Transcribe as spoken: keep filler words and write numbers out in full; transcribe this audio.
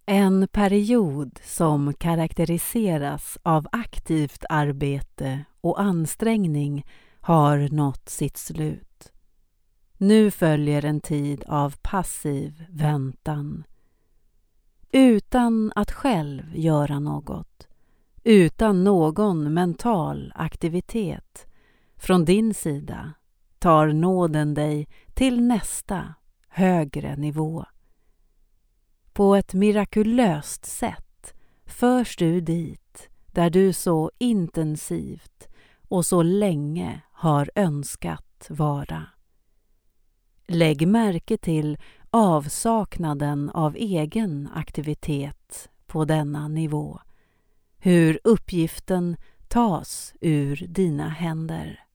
En period som karaktäriseras av aktivt arbete och ansträngning har nått sitt slut. Nu följer en tid av passiv väntan. Utan att själv göra något, utan någon mental aktivitet från din sida, tar nåden dig till nästa, högre nivå. På ett mirakulöst sätt förs du dit där du så intensivt och så länge har önskat vara. Lägg märke till avsaknaden av egen aktivitet på denna nivå, hur uppgiften tas ur dina händer.